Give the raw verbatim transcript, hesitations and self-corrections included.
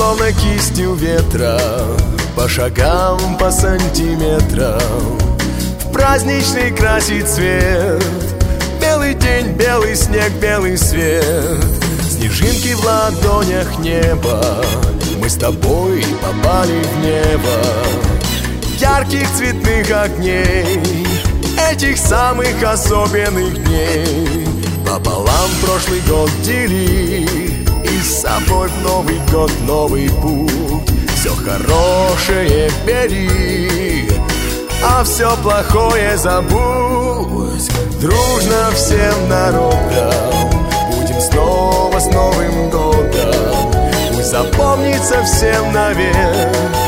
словно кистью ветра, по шагам, по сантиметрам, в праздничный красит цвет. Белый день, белый снег, белый свет, снежинки в ладонях неба. Мы с тобой попали в небо ярких цветных огней, этих самых особенных дней. Пополам прошлый год дели, и с собой в Новый год новый путь. Все хорошее бери, а все плохое забудь. Дружно всем народам будем снова с Новым годом. Пусть запомнится всем навек